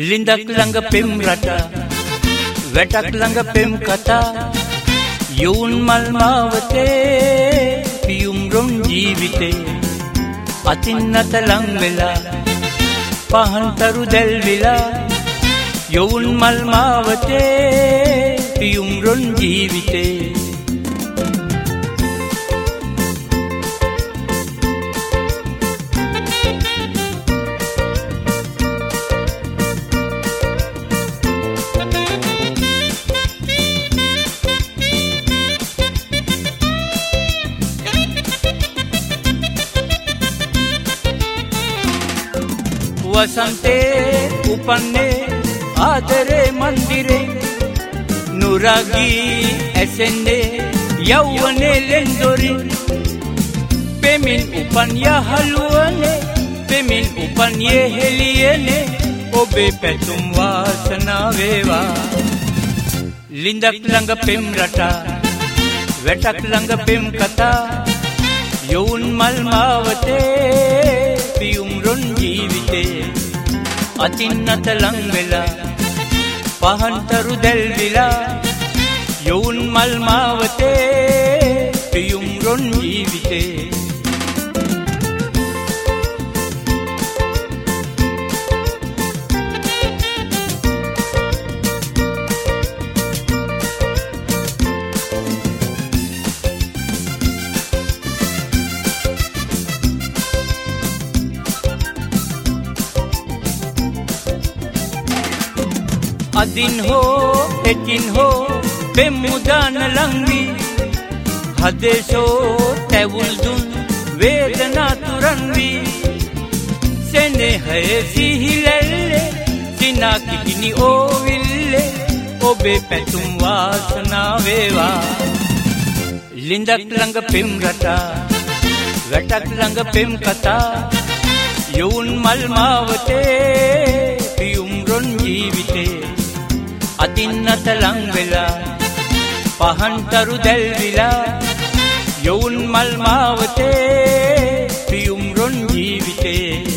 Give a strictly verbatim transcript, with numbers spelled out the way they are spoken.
ලිඳක් ළඟ පෙම් රට වැටක් ළඟ පෙම් කතා යොවුන් මල් මාවතේ පියුම් රොන් ජීවිතේ අතින් අත ලං වෙලා පහන්තරු දැල් විලා යොවුන් මල් මාවතේ පියුම් රොන් ජීවිතේ වසන්තේ උපන්නේ ආදරේ මන්දිරේ නුරගී ඇසෙන්නේ යෞවනේ ලෙන්දොරේ පෙමින් උපන් යහළුවනේ පෙමින් උපන් යෙහෙලියනේ ඔබේ පැතුම් වාසනාව වේවා ලිඳක් ළඟ පෙම් රටා වැටක් ළඟ පෙම් කතා යොවුන් මල් මාවතේ පියුම් රොන් ජීවිතේ අතින් අත ලං වෙලා පහන්තරු දැල් විලා යොවුන් මල් මාවතේ පියුම් රොන් ජීවිතේ අදින් හෝ එකින් හෝ පෙම් මුදාන ලංවි හදේශෝ තැවුල් දුන් වේදනා තුරන් වී සෙනෙහය සිහිලැල්ලේ සිනා කිකිනි ඕවිල්ලේ ඔබේ පැතුම් වාසනාව වේවා ලිඳක් ළඟ පෙම් රටා වැටක් ළඟ පෙම් කතා යොවුන් මල් මාවතේ පියුම් රොන් ජීවිතේ අතින් අත ලං වෙලා පහන්තරු දැල් විලා යොවුන් මල් මාවතේ පියුම් රොන් ජීවිතේ